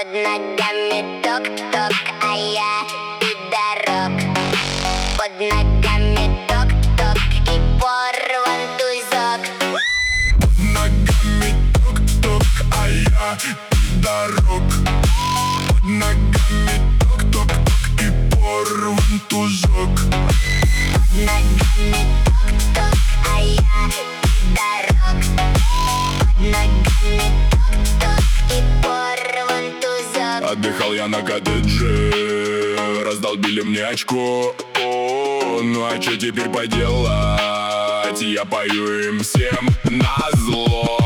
Под ногами ток-ток, а я пидорок. Под ногами ток-ток и порван тузок. Под ногами ток-ток, а я пидорок. Под ногами ток-ток и порван тузок. Под ногами ток-ток, а я пидорок. Под ногами ток-ток и порван тузок. Отдыхал я на коттедже, раздолбили мне очко. Ну а что теперь поделать? Я пою им всем назло.